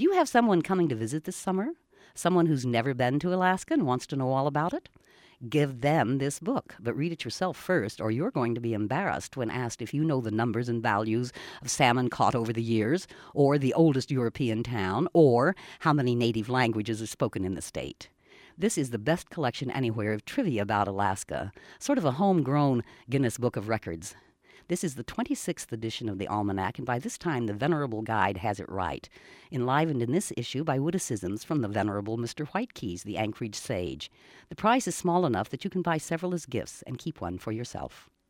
Do you have someone coming to visit this summer? Someone who's never been to Alaska and wants to know all about it? Give them this book, but read it yourself first, or you're going to be embarrassed when asked if you know the numbers and values of salmon caught over the years, or the oldest European town, or how many native languages are spoken in the state. This is the best collection anywhere of trivia about Alaska, sort of a homegrown Guinness Book of Records. This is the 26th edition of the Almanac, and by this time the Venerable Guide has it right, enlivened in this issue by witticisms from the Venerable Mr. Whitekeys, the Anchorage sage. The price is small enough that you can buy several as gifts and keep one for yourself.